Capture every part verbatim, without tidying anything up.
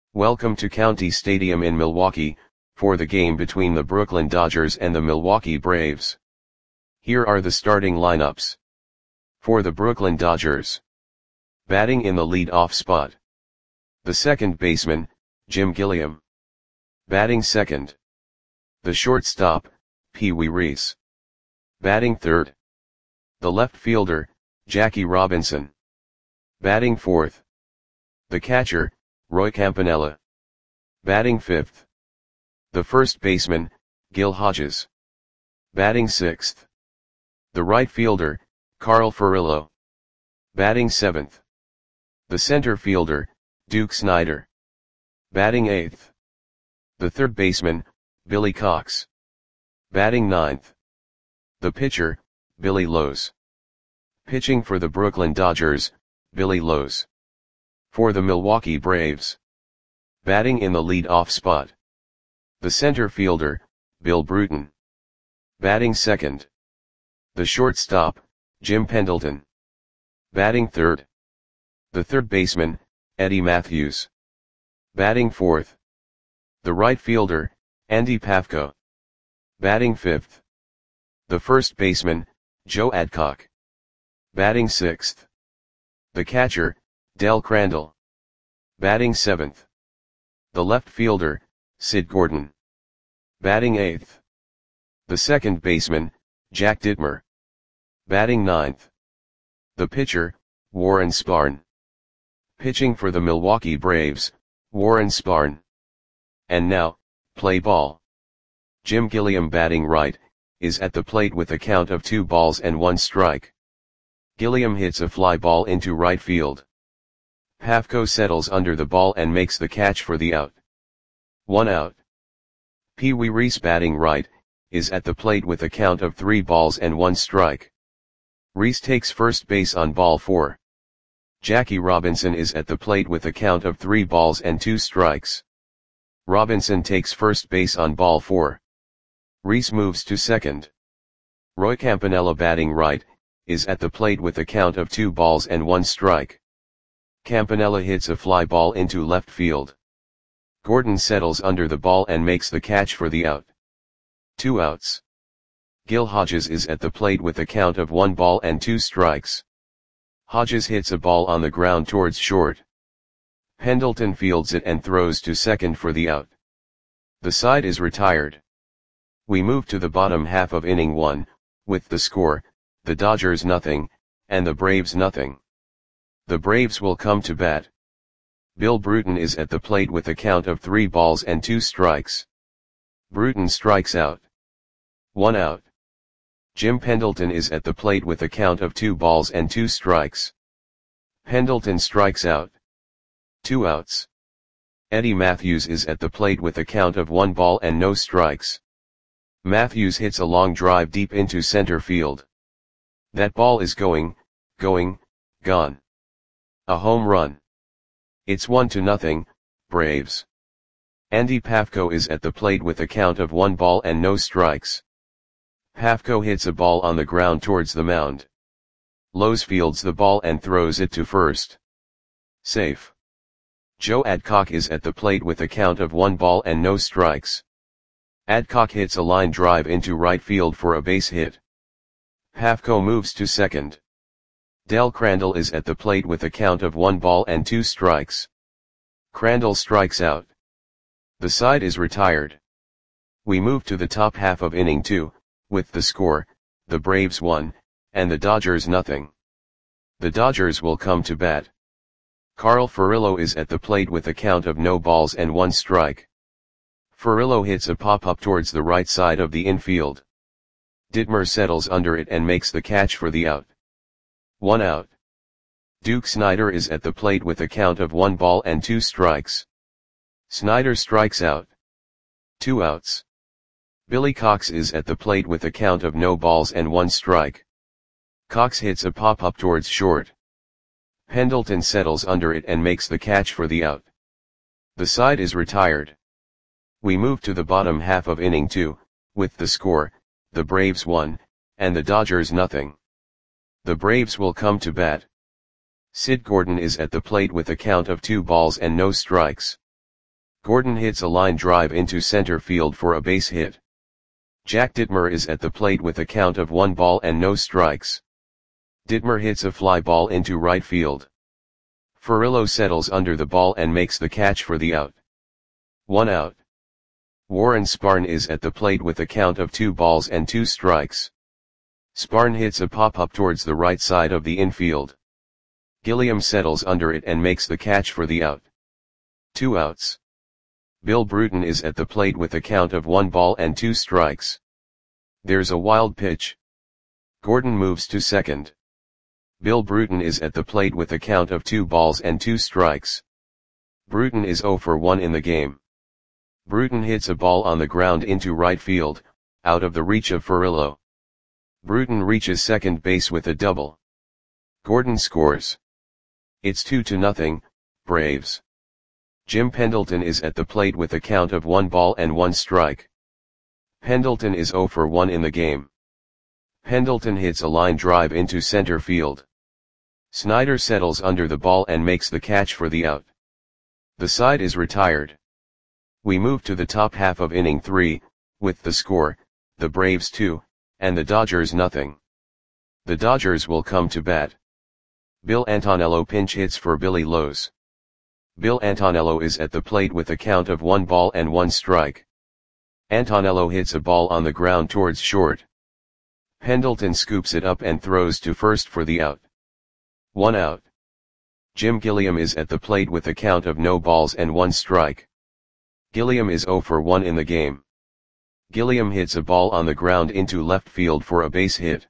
Welcome to County Stadium in Milwaukee, for the game between the Brooklyn Dodgers and the Milwaukee Braves. Here are the starting lineups. For the Brooklyn Dodgers. Batting in the lead-off spot. The second baseman, Jim Gilliam. Batting second. The shortstop, Pee Wee Reese. Batting third. The left fielder, Jackie Robinson. Batting fourth. The catcher, Roy Campanella. Batting fifth. The first baseman, Gil Hodges. Batting sixth. The right fielder, Carl Furillo. Batting seventh. The center fielder, Duke Snider. Batting eighth. The third baseman, Billy Cox. Batting ninth. The pitcher, Billy Lowes. Pitching for the Brooklyn Dodgers, Billy Lowes. For the Milwaukee Braves. Batting in the lead-off spot. The center fielder, Bill Bruton. Batting second. The shortstop, Jim Pendleton. Batting third. The third baseman, Eddie Matthews. Batting fourth. The right fielder, Andy Pafko. Batting fifth. The first baseman, Joe Adcock. Batting sixth. The catcher, Del Crandall. Batting seventh. The left fielder, Sid Gordon. Batting eighth. The second baseman, Jack Dittmer. Batting ninth. The pitcher, Warren Spahn. Pitching for the Milwaukee Braves, Warren Spahn. And now, play ball. Jim Gilliam batting right, is at the plate with a count of two balls and one strike. Gilliam hits a fly ball into right field. Pafko settles under the ball and makes the catch for the out. One out. Pee Wee Reese batting right, is at the plate with a count of three balls and one strike. Reese takes first base on ball four. Jackie Robinson is at the plate with a count of three balls and two strikes. Robinson takes first base on ball four. Reese moves to second. Roy Campanella batting right, is at the plate with a count of two balls and one strike. Campanella hits a fly ball into left field. Gordon settles under the ball and makes the catch for the out. Two outs. Gil Hodges is at the plate with a count of one ball and two strikes. Hodges hits a ball on the ground towards short. Pendleton fields it and throws to second for the out. The side is retired. We move to the bottom half of inning one, with the score, the Dodgers nothing, and the Braves nothing. The Braves will come to bat. Bill Bruton is at the plate with a count of three balls and two strikes. Bruton strikes out. One out. Jim Pendleton is at the plate with a count of two balls and two strikes. Pendleton strikes out. Two outs. Eddie Matthews is at the plate with a count of one ball and no strikes. Matthews hits a long drive deep into center field. That ball is going, going, gone. A home run. It's one to nothing, Braves. Andy Pafko is at the plate with a count of one ball and no strikes. Pafko hits a ball on the ground towards the mound. Lowes fields the ball and throws it to first. Safe. Joe Adcock is at the plate with a count of one ball and no strikes. Adcock hits a line drive into right field for a base hit. Pafko moves to second. Del Crandall is at the plate with a count of one ball and two strikes. Crandall strikes out. The side is retired. We move to the top half of inning two, with the score, the Braves one, and the Dodgers nothing. The Dodgers will come to bat. Carl Furillo is at the plate with a count of no balls and one strike. Furillo hits a pop-up towards the right side of the infield. Dittmer settles under it and makes the catch for the out. One out. Duke Snider is at the plate with a count of one ball and two strikes. Snider strikes out. Two outs. Billy Cox is at the plate with a count of no balls and one strike. Cox hits a pop-up towards short. Pendleton settles under it and makes the catch for the out. The side is retired. We move to the bottom half of inning two, with the score, the Braves one, and the Dodgers nothing. The Braves will come to bat. Sid Gordon is at the plate with a count of two balls and no strikes. Gordon hits a line drive into center field for a base hit. Jack Dittmer is at the plate with a count of one ball and no strikes. Dittmer hits a fly ball into right field. Furillo settles under the ball and makes the catch for the out. One out. Warren Spahn is at the plate with a count of two balls and two strikes. Spahn hits a pop-up towards the right side of the infield. Gilliam settles under it and makes the catch for the out. Two outs. Bill Bruton is at the plate with a count of one ball and two strikes. There's a wild pitch. Gordon moves to second. Bill Bruton is at the plate with a count of two balls and two strikes. Bruton is oh for one in the game. Bruton hits a ball on the ground into right field, out of the reach of Furillo. Bruton reaches second base with a double. Gordon scores. It's two to nothing, Braves. Jim Pendleton is at the plate with a count of one ball and one strike. Pendleton is oh for one in the game. Pendleton hits a line drive into center field. Snyder settles under the ball and makes the catch for the out. The side is retired. We move to the top half of inning three, with the score, the Braves two, and the Dodgers nothing. The Dodgers will come to bat. Bill Antonello pinch hits for Billy Lowe's. Bill Antonello is at the plate with a count of one ball and one strike. Antonello hits a ball on the ground towards short. Pendleton scoops it up and throws to first for the out. One out. Jim Gilliam is at the plate with a count of no balls and one strike. Gilliam is oh for one in the game. Gilliam hits a ball on the ground into left field for a base hit.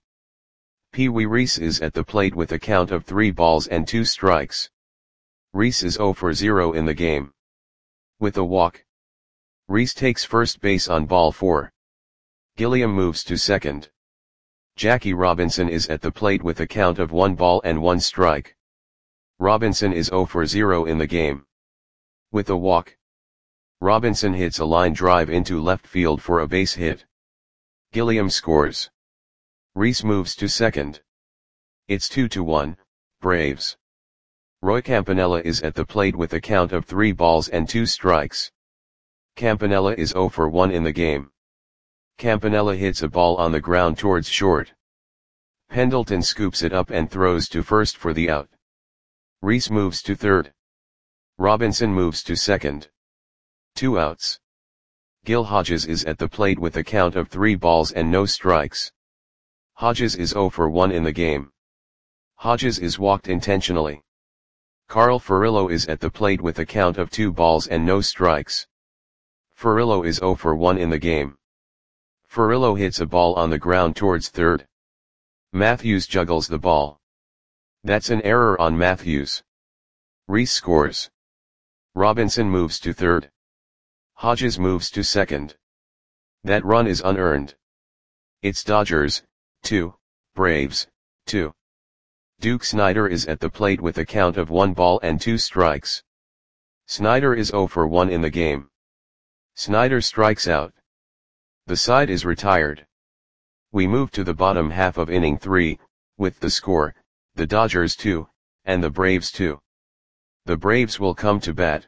Pee Wee Reese is at the plate with a count of three balls and two strikes. Reese is oh for zero in the game. With a walk. Reese takes first base on ball four. Gilliam moves to second. Jackie Robinson is at the plate with a count of one ball and one strike. Robinson is oh for zero in the game. With a walk. Robinson hits a line drive into left field for a base hit. Gilliam scores. Reese moves to second. It's two to one, Braves. Roy Campanella is at the plate with a count of three balls and two strikes. Campanella is oh for one in the game. Campanella hits a ball on the ground towards short. Pendleton scoops it up and throws to first for the out. Reese moves to third. Robinson moves to second. Two outs. Gil Hodges is at the plate with a count of three balls and no strikes. Hodges is oh for one in the game. Hodges is walked intentionally. Carl Furillo is at the plate with a count of two balls and no strikes. Furillo is oh for one in the game. Furillo hits a ball on the ground towards third. Matthews juggles the ball. That's an error on Matthews. Reese scores. Robinson moves to third. Hodges moves to second. That run is unearned. It's Dodgers, two, Braves, two. Duke Snider is at the plate with a count of one ball and two strikes. Snider is oh for one in the game. Snider strikes out. The side is retired. We move to the bottom half of inning three, with the score, the Dodgers two, and the Braves two. The Braves will come to bat.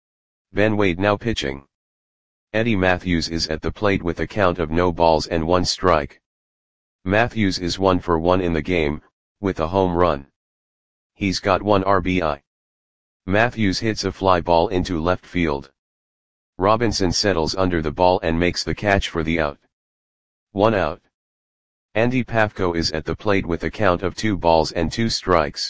Ben Wade now pitching. Eddie Matthews is at the plate with a count of no balls and one strike. Matthews is one for one in the game, with a home run. He's got one R B I. Matthews hits a fly ball into left field. Robinson settles under the ball and makes the catch for the out. One out. Andy Pafko is at the plate with a count of two balls and two strikes.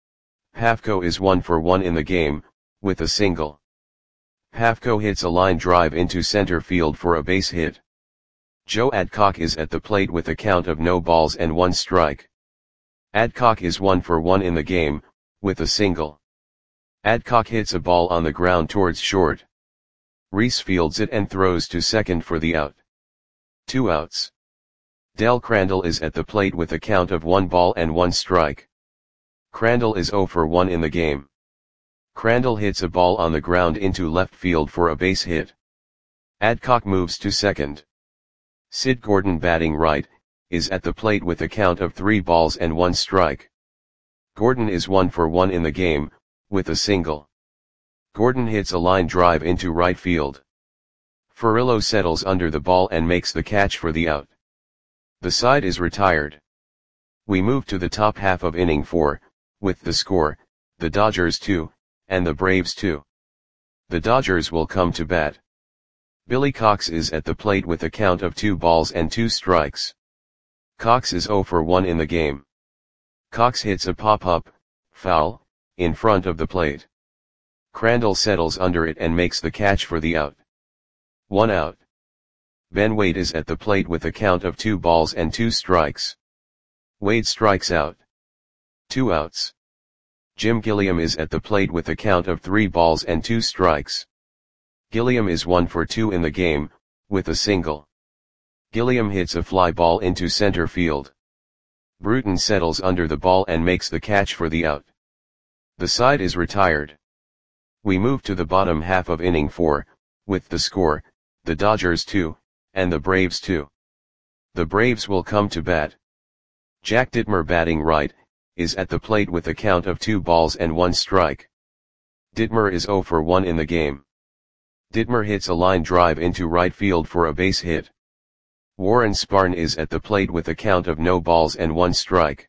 Pafko is one for one in the game, with a single. Pafko hits a line drive into center field for a base hit. Joe Adcock is at the plate with a count of no balls and one strike. Adcock is one for one in the game, with a single. Adcock hits a ball on the ground towards short. Reese fields it and throws to second for the out. Two outs. Del Crandall is at the plate with a count of one ball and one strike. Crandall is oh for one in the game. Crandall hits a ball on the ground into left field for a base hit. Adcock moves to second. Sid Gordon, batting right, is at the plate with a count of three balls and one strike. Gordon is one for one in the game, with a single. Gordon hits a line drive into right field. Furillo settles under the ball and makes the catch for the out. The side is retired. We move to the top half of inning four, with the score, the Dodgers two, and the Braves two. The Dodgers will come to bat. Billy Cox is at the plate with a count of two balls and two strikes. Cox is oh for one in the game. Cox hits a pop-up, foul, in front of the plate. Crandall settles under it and makes the catch for the out. One out. Ben Wade is at the plate with a count of two balls and two strikes. Wade strikes out. Two outs. Jim Gilliam is at the plate with a count of three balls and two strikes. Gilliam is one for two in the game, with a single. Gilliam hits a fly ball into center field. Bruton settles under the ball and makes the catch for the out. The side is retired. We move to the bottom half of inning four, with the score, the Dodgers two, and the Braves two. The Braves will come to bat. Jack Dittmer, batting right, is at the plate with a count of two balls and one strike. Dittmer is oh for one in the game. Dittmer hits a line drive into right field for a base hit. Warren Spahn is at the plate with a count of no balls and one strike.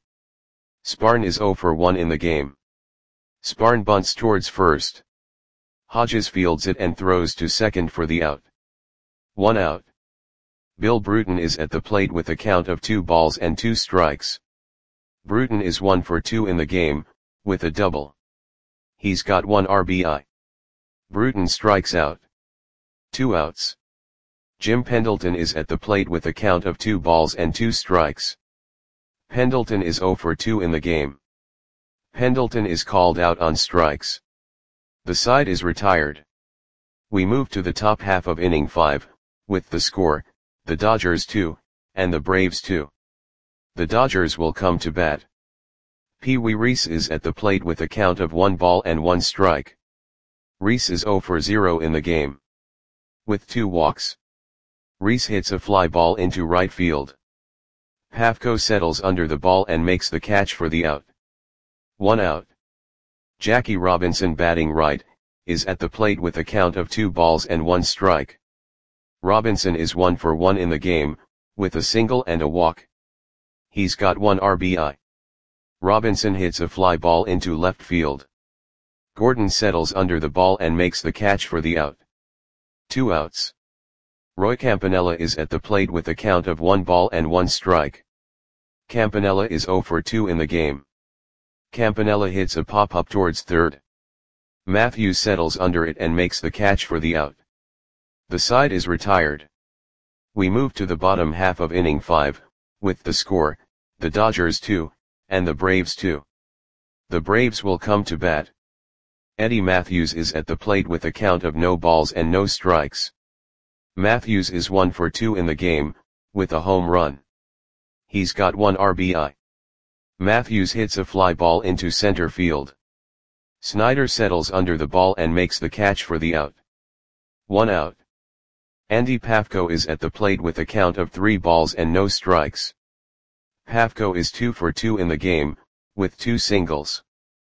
Spahn is oh for one in the game. Spahn bunts towards first. Hodges fields it and throws to second for the out. One out. Bill Bruton is at the plate with a count of two balls and two strikes. Bruton is one for two in the game, with a double. He's got one R B I. Bruton strikes out. Two outs. Jim Pendleton is at the plate with a count of two balls and two strikes. Pendleton is oh for two in the game. Pendleton is called out on strikes. The side is retired. We move to the top half of inning five, with the score, the Dodgers two, and the Braves two. The Dodgers will come to bat. Pee Wee Reese is at the plate with a count of one ball and one strike. Reese is oh for zero in the game. With two walks. Reese hits a fly ball into right field. Pafko settles under the ball and makes the catch for the out. One out. Jackie Robinson, batting right, is at the plate with a count of two balls and one strike. Robinson is one for one in the game, with a single and a walk. He's got one R B I. Robinson hits a fly ball into left field. Gordon settles under the ball and makes the catch for the out. Two outs. Roy Campanella is at the plate with a count of one ball and one strike. Campanella is oh for two in the game. Campanella hits a pop-up towards third. Matthews settles under it and makes the catch for the out. The side is retired. We move to the bottom half of inning five, with the score, the Dodgers two, and the Braves two. The Braves will come to bat. Eddie Matthews is at the plate with a count of no balls and no strikes. Matthews is one for two in the game, with a home run. He's got one R B I. Matthews hits a fly ball into center field. Snyder settles under the ball and makes the catch for the out. One out. Andy Pafko is at the plate with a count of three balls and no strikes. Pafko is two for two in the game, with two singles.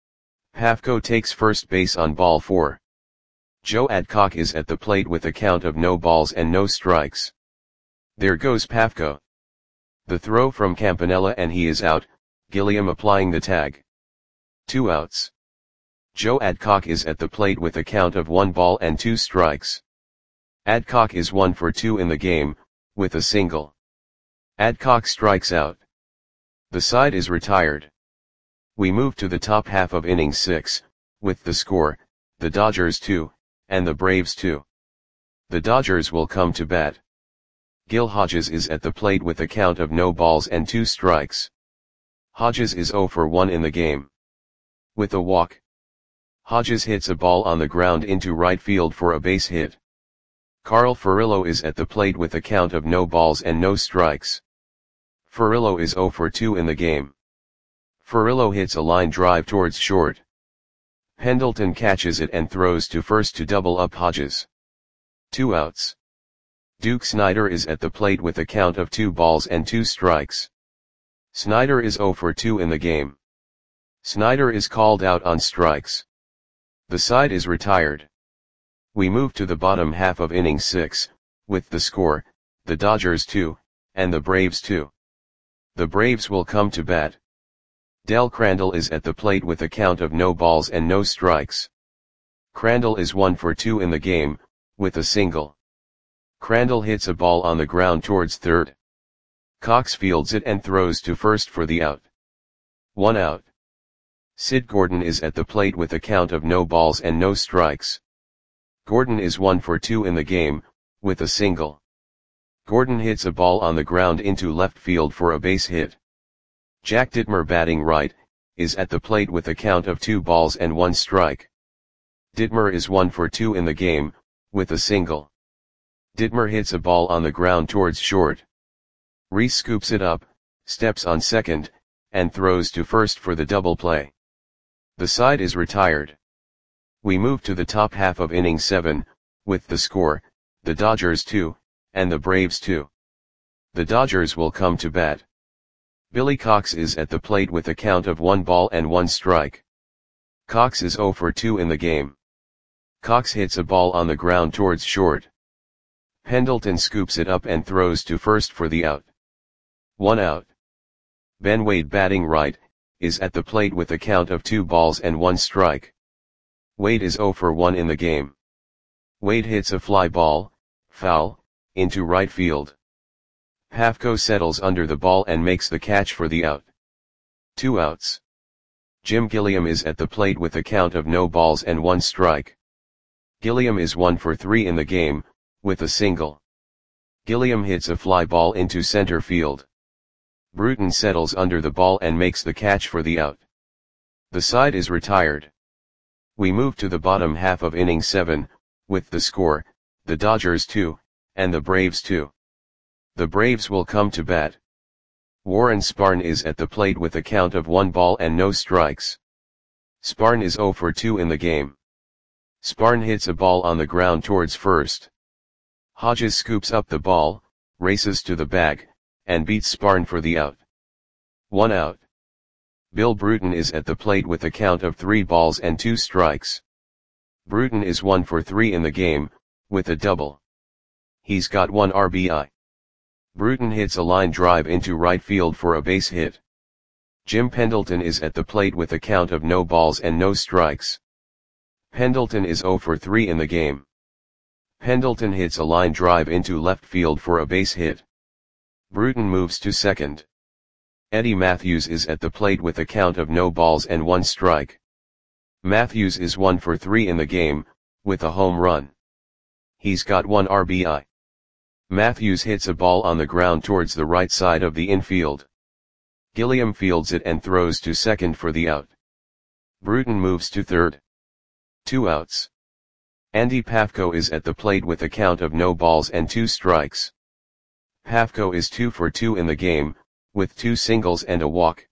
Pafko takes first base on ball four. Joe Adcock is at the plate with a count of no balls and no strikes. There goes Pafko. The throw from Campanella and he is out, Gilliam applying the tag. Two outs. Joe Adcock is at the plate with a count of one ball and two strikes. Adcock is one for two in the game, with a single. Adcock strikes out. The side is retired. We move to the top half of inning six, with the score, the Dodgers two, and the Braves two. The Dodgers will come to bat. Gil Hodges is at the plate with a count of no balls and two strikes. Hodges is oh for one in the game. With a walk. Hodges hits a ball on the ground into right field for a base hit. Carl Furillo is at the plate with a count of no balls and no strikes. Furillo is oh for two in the game. Furillo hits a line drive towards short. Pendleton catches it and throws to first to double up Hodges. Two outs. Duke Snider is at the plate with a count of two balls and two strikes. Snider is oh for two in the game. Snider is called out on strikes. The side is retired. We move to the bottom half of inning six, with the score, the Dodgers two, and the Braves two. The Braves will come to bat. Del Crandall is at the plate with a count of no balls and no strikes. Crandall is one for two in the game, with a single. Crandall hits a ball on the ground towards third. Cox fields it and throws to first for the out. One out. Sid Gordon is at the plate with a count of no balls and no strikes. Gordon is one for two in the game, with a single. Gordon hits a ball on the ground into left field for a base hit. Jack Dittmer, batting right, is at the plate with a count of two balls and one strike. Dittmer is one for two in the game, with a single. Dittmer hits a ball on the ground towards short. Reese scoops it up, steps on second, and throws to first for the double play. The side is retired. We move to the top half of inning seven, with the score, the Dodgers two, and the Braves two. The Dodgers will come to bat. Billy Cox is at the plate with a count of one ball and one strike. Cox is oh for two in the game. Cox hits a ball on the ground towards short. Pendleton scoops it up and throws to first for the out. One out. Ben Wade, batting right, is at the plate with a count of two balls and one strike. Wade is oh for one in the game. Wade hits a fly ball, foul, into right field. Pafko settles under the ball and makes the catch for the out. Two outs. Jim Gilliam is at the plate with a count of no balls and one strike. Gilliam is one for three in the game, with a single. Gilliam hits a fly ball into center field. Bruton settles under the ball and makes the catch for the out. The side is retired. We move to the bottom half of inning seven, with the score, the Dodgers two, and the Braves two. The Braves will come to bat. Warren Spahn is at the plate with a count of one ball and no strikes. Spahn is oh for two in the game. Spahn hits a ball on the ground towards first. Hodges scoops up the ball, races to the bag, and beats Spahn for the out. One out. Bill Bruton is at the plate with a count of three balls and two strikes. Bruton is one for three in the game, with a double. He's got one R B I. Bruton hits a line drive into right field for a base hit. Jim Pendleton is at the plate with a count of no balls and no strikes. Pendleton is oh for three in the game. Pendleton hits a line drive into left field for a base hit. Bruton moves to second. Eddie Matthews is at the plate with a count of no balls and one strike. Matthews is one for three in the game, with a home run. He's got one R B I. Matthews hits a ball on the ground towards the right side of the infield. Gilliam fields it and throws to second for the out. Bruton moves to third. Two outs. Andy Pafko is at the plate with a count of no balls and two strikes. Pafko is two for two in the game, with two singles and a walk.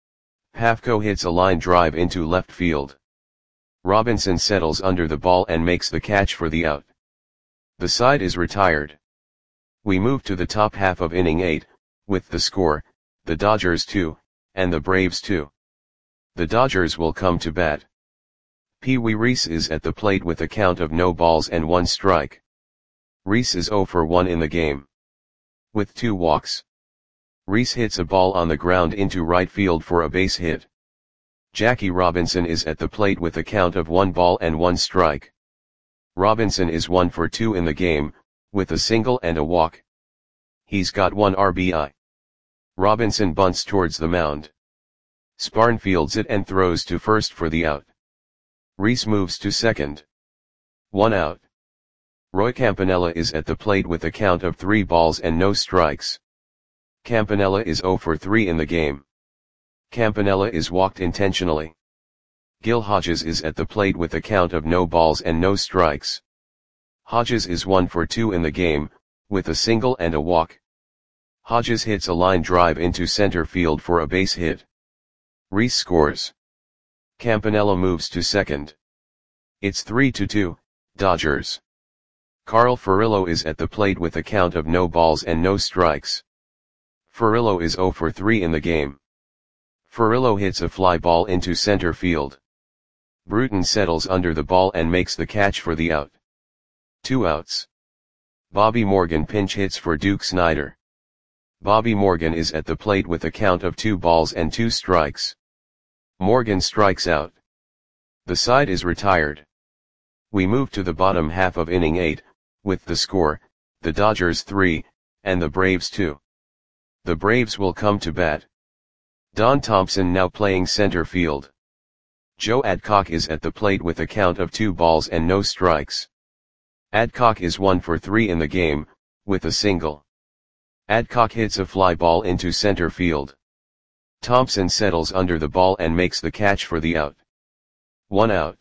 Pafko hits a line drive into left field. Robinson settles under the ball and makes the catch for the out. The side is retired. We move to the top half of inning eight, with the score, the Dodgers two, and the Braves two. The Dodgers will come to bat. Pee Wee Reese is at the plate with a count of no balls and one strike. Reese is oh for one in the game. With two walks. Reese hits a ball on the ground into right field for a base hit. Jackie Robinson is at the plate with a count of one ball and one strike. Robinson is one for two in the game, with a single and a walk. He's got one R B I. Robinson bunts towards the mound. Spahn fields it and throws to first for the out. Reese moves to second. One out. Roy Campanella is at the plate with a count of three balls and no strikes. Campanella is oh for three in the game. Campanella is walked intentionally. Gil Hodges is at the plate with a count of no balls and no strikes. Hodges is one for two in the game, with a single and a walk. Hodges hits a line drive into center field for a base hit. Reese scores. Campanella moves to second. It's three to two, Dodgers. Carl Furillo is at the plate with a count of no balls and no strikes. Furillo is oh for three in the game. Furillo hits a fly ball into center field. Bruton settles under the ball and makes the catch for the out. Two outs. Bobby Morgan pinch hits for Duke Snider. Bobby Morgan is at the plate with a count of two balls and two strikes. Morgan strikes out. The side is retired. We move to the bottom half of inning eight, with the score, the Dodgers three, and the Braves two. The Braves will come to bat. Don Thompson now playing center field. Joe Adcock is at the plate with a count of two balls and no strikes. Adcock is one for three in the game, with a single. Adcock hits a fly ball into center field. Thompson settles under the ball and makes the catch for the out. One out.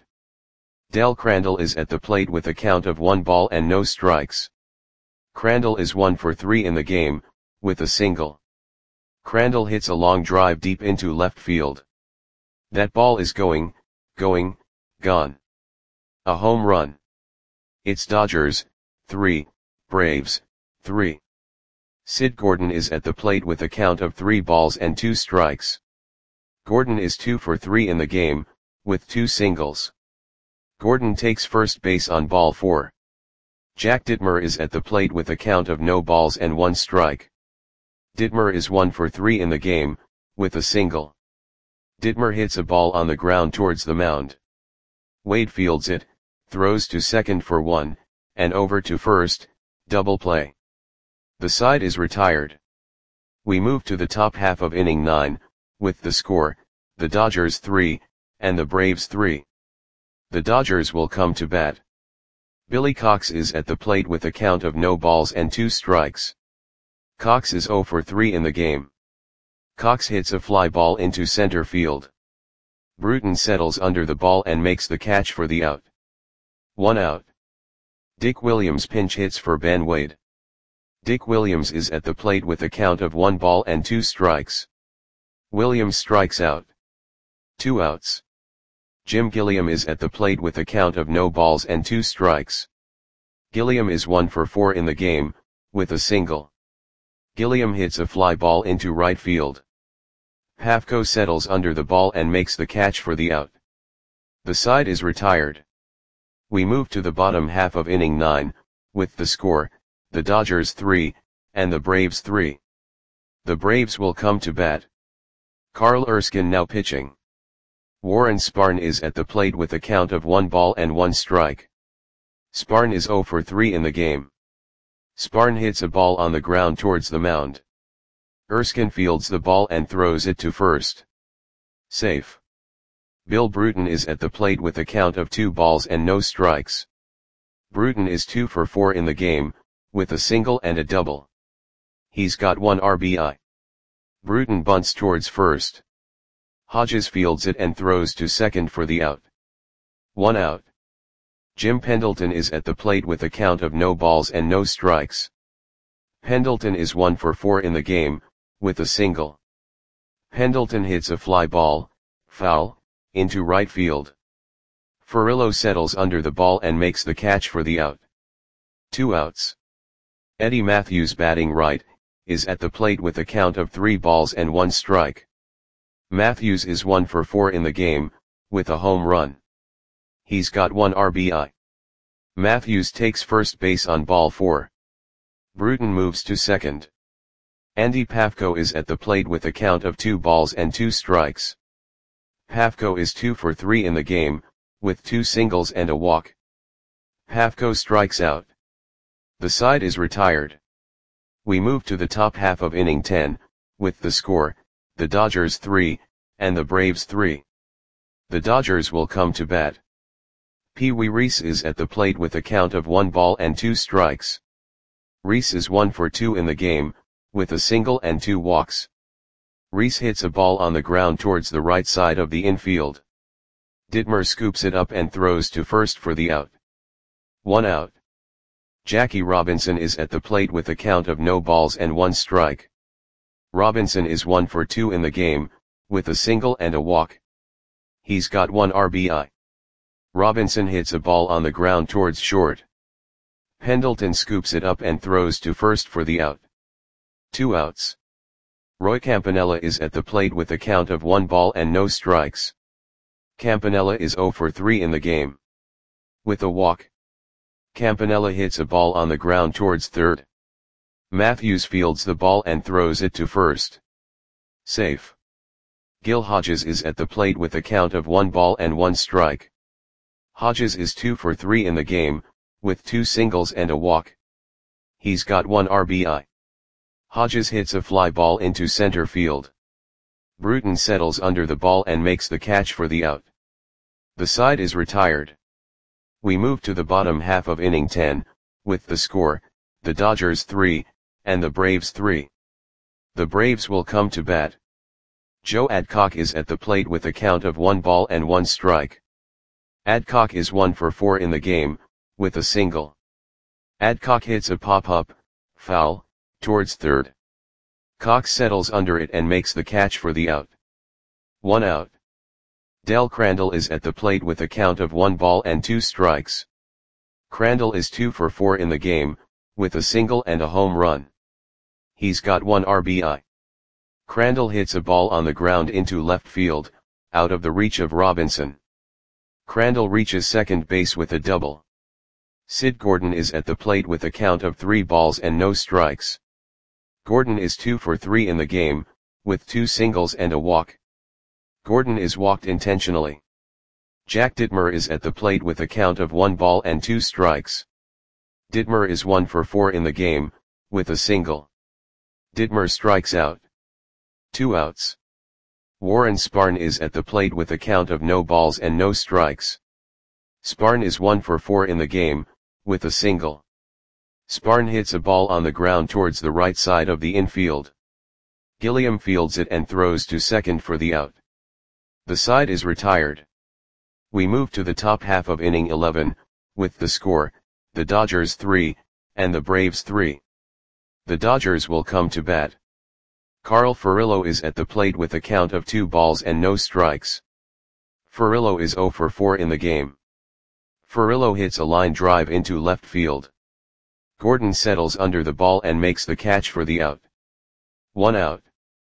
Del Crandall is at the plate with a count of one ball and no strikes. Crandall is one for three in the game, with a single. Crandall hits a long drive deep into left field. That ball is going, going, gone. A home run. It's Dodgers, three, Braves, three. Sid Gordon is at the plate with a count of three balls and two strikes. Gordon is two for three in the game, with two singles. Gordon takes first base on ball four. Jack Dittmer is at the plate with a count of no balls and one strike. Dittmer is one for three in the game, with a single. Dittmer hits a ball on the ground towards the mound. Wade fields it, throws to second for one, and over to first, double play. The side is retired. We move to the top half of inning nine, with the score, the Dodgers three, and the Braves three. The Dodgers will come to bat. Billy Cox is at the plate with a count of no balls and two strikes. Cox is zero for three in the game. Cox hits a fly ball into center field. Bruton settles under the ball and makes the catch for the out. One out. Dick Williams pinch hits for Ben Wade. Dick Williams is at the plate with a count of one ball and two strikes. Williams strikes out. Two outs. Jim Gilliam is at the plate with a count of no balls and two strikes. Gilliam is one for four in the game, with a single. Gilliam hits a fly ball into right field. Pafko settles under the ball and makes the catch for the out. The side is retired. We move to the bottom half of inning nine, with the score, the Dodgers three, and the Braves three. The Braves will come to bat. Carl Erskine now pitching. Warren Spahn is at the plate with a count of one ball and one strike. Spahn is zero for three in the game. Spahn hits a ball on the ground towards the mound. Erskine fields the ball and throws it to first. Safe. Bill Bruton is at the plate with a count of two balls and no strikes. Bruton is two for four in the game, with a single and a double. He's got one R B I. Bruton bunts towards first. Hodges fields it and throws to second for the out. One out. Jim Pendleton is at the plate with a count of no balls and no strikes. Pendleton is one for four in the game, with a single. Pendleton hits a fly ball, foul, into right field. Furillo settles under the ball and makes the catch for the out. Two outs. Eddie Matthews batting right, is at the plate with a count of three balls and one strike. Matthews is one for four in the game, with a home run. He's got one R B I. Matthews takes first base on ball four. Bruton moves to second. Andy Pafko is at the plate with a count of two balls and two strikes. Pafko is two for three in the game, with two singles and a walk. Pafko strikes out. The side is retired. We move to the top half of inning ten, with the score, the Dodgers three, and the Braves three. The Dodgers will come to bat. Pee Wee Reese is at the plate with a count of one ball and two strikes. Reese is one for two in the game, with a single and two walks. Reese hits a ball on the ground towards the right side of the infield. Dittmer scoops it up and throws to first for the out. One out. Jackie Robinson is at the plate with a count of no balls and one strike. Robinson is one for two in the game, with a single and a walk. He's got one R B I. Robinson hits a ball on the ground towards short. Pendleton scoops it up and throws to first for the out. Two outs. Roy Campanella is at the plate with a count of one ball and no strikes. Campanella is zero for three in the game, with a walk. Campanella hits a ball on the ground towards third. Matthews fields the ball and throws it to first. Safe. Gil Hodges is at the plate with a count of one ball and one strike. Hodges is two for three in the game, with two singles and a walk. He's got one R B I. Hodges hits a fly ball into center field. Bruton settles under the ball and makes the catch for the out. The side is retired. We move to the bottom half of inning ten, with the score, the Dodgers three, and the Braves three. The Braves will come to bat. Joe Adcock is at the plate with a count of one ball and one strike. Adcock is one for four in the game, with a single. Adcock hits a pop-up, foul, towards third. Cox settles under it and makes the catch for the out. One out. Del Crandall is at the plate with a count of one ball and two strikes. Crandall is two for four in the game, with a single and a home run. He's got one R B I. Crandall hits a ball on the ground into left field, out of the reach of Robinson. Crandall reaches second base with a double. Sid Gordon is at the plate with a count of three balls and no strikes. Gordon is two for three in the game, with two singles and a walk. Gordon is walked intentionally. Jack Dittmer is at the plate with a count of one ball and two strikes. Dittmer is one for four in the game, with a single. Dittmer strikes out. Two outs. Warren Spahn is at the plate with a count of no balls and no strikes. Spahn is one for four in the game, with a single. Spahn hits a ball on the ground towards the right side of the infield. Gilliam fields it and throws to second for the out. The side is retired. We move to the top half of inning eleven, with the score, the Dodgers three, and the Braves three. The Dodgers will come to bat. Carl Furillo is at the plate with a count of two balls and no strikes. Furillo is zero for four in the game. Furillo hits a line drive into left field. Gordon settles under the ball and makes the catch for the out. One out.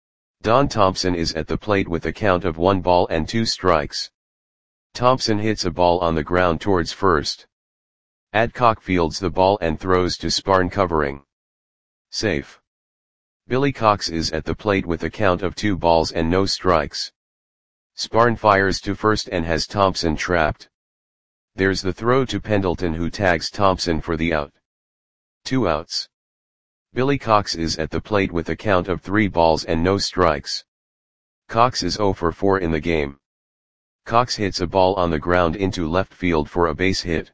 Don Thompson is at the plate with a count of one ball and two strikes. Thompson hits a ball on the ground towards first. Adcock fields the ball and throws to Spahn covering. Safe. Billy Cox is at the plate with a count of two balls and no strikes. Spahn fires to first and has Thompson trapped. There's the throw to Pendleton, who tags Thompson for the out. Two outs. Billy Cox is at the plate with a count of three balls and no strikes. Cox is zero for four in the game. Cox hits a ball on the ground into left field for a base hit.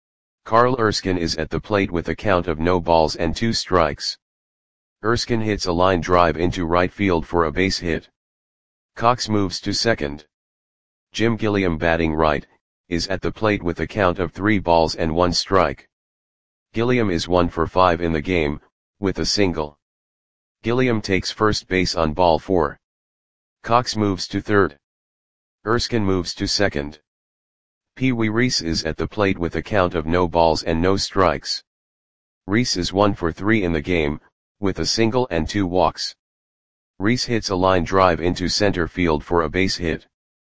Carl Erskine is at the plate with a count of no balls and two strikes. Erskine hits a line drive into right field for a base hit. Cox moves to second. Jim Gilliam, batting right, is at the plate with a count of three balls and one strike. Gilliam is one for five in the game, with a single. Gilliam takes first base on ball four. Cox moves to third. Erskine moves to second. Pee Wee Reese is at the plate with a count of no balls and no strikes. Reese is one for three in the game, with a single and two walks. Reese hits a line drive into center field for a base hit.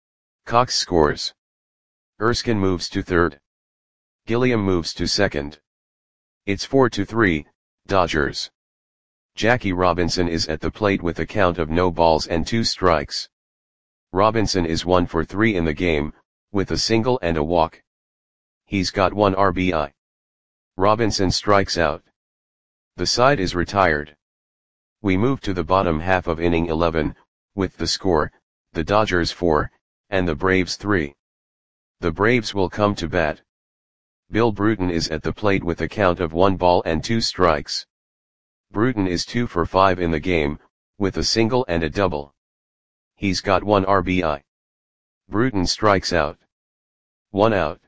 Cox scores. Erskine moves to third. Gilliam moves to second. It's four to three, Dodgers. Jackie Robinson is at the plate with a count of no balls and two strikes. Robinson is one for three in the game, with a single and a walk. He's got one R B I. Robinson strikes out. The side is retired. We move to the bottom half of inning eleven, with the score, the Dodgers four, and the Braves three. The Braves will come to bat. Bill Bruton is at the plate with a count of one ball and two strikes. Bruton is two for five in the game, with a single and a double. He's got one R B I. Bruton strikes out. One out.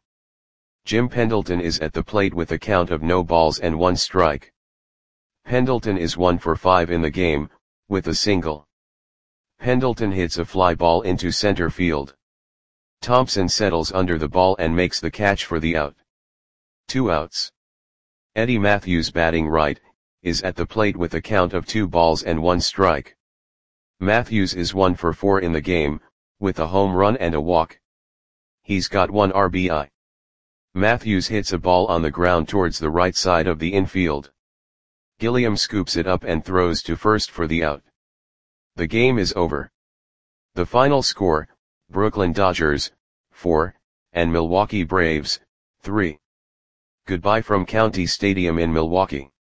Jim Pendleton is at the plate with a count of no balls and one strike. Pendleton is one for five in the game, with a single. Pendleton hits a fly ball into center field. Thompson settles under the ball and makes the catch for the out. Two outs. Eddie Matthews, batting right, is at the plate with a count of two balls and one strike. Matthews is one for four in the game, with a home run and a walk. He's got one R B I. Matthews hits a ball on the ground towards the right side of the infield. Gilliam scoops it up and throws to first for the out. The game is over. The final score, Brooklyn Dodgers, four, and Milwaukee Braves, three. Goodbye from County Stadium in Milwaukee.